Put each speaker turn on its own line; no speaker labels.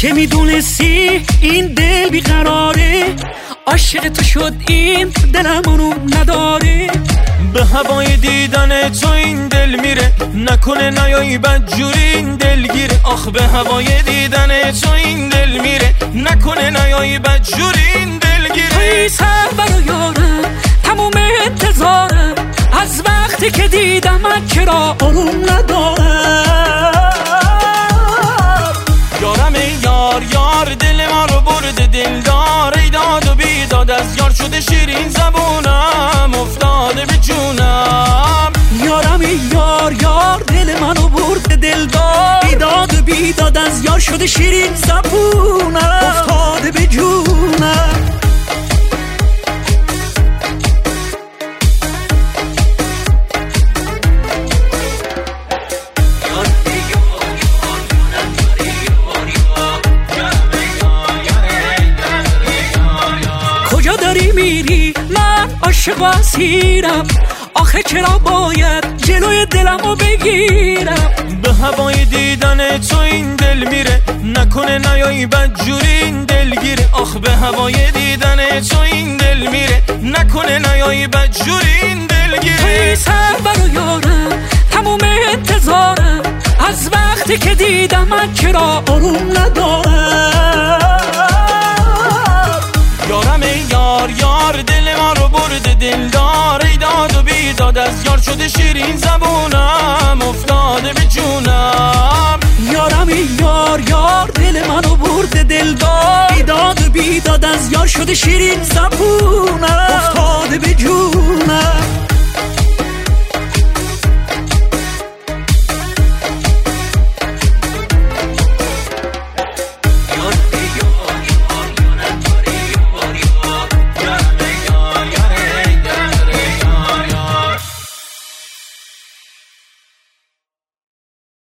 که میدونستی این دل بیقراره، عاشق تو شد این دلم اونو نداره.
به هوای دیدن تو این دل میره، نکنه نیایی بدجوری این دلگیره. آخ به هوای دیدن تو این دل میره، نکنه نیایی بدجوری این دلگیره.
توی سربر و یارم تموم انتظارم، از وقتی که دیدم من چرا آروم ندارم.
یارم ای یار یار دل ما رو برده دلدار، ای داد و بیداد از یار شده شیرین زبونم افتاده به جونم.
یارم ای یار یار دل منو برده دلدار، ای داد و بیداد از یار شده شیرین زبونم افتاده به جونم. کجا داری میری من عاشق و اسیرم، آخه چرا باید جلوی دلمو بگیرم.
به هوای دیدن تو این دل میره، نکنه نیایی بدجوری این دلگیره. آخ به هوای دیدن تو این دل میره، نکنه نیایی بدجوری این دلگیره.
توی سربر و یارم تموم انتظارم، از وقتی که دیدم من چرا آروم ندارم.
یارم ای یار یار دل ما رو برده دلدار، ای داد و بیداد از یار شده شیرین زبونم افتاده به جونم.
یارم ای یار یار دل منو برده دلدار، ای داد و بیداد از یار شده شیرین زبونم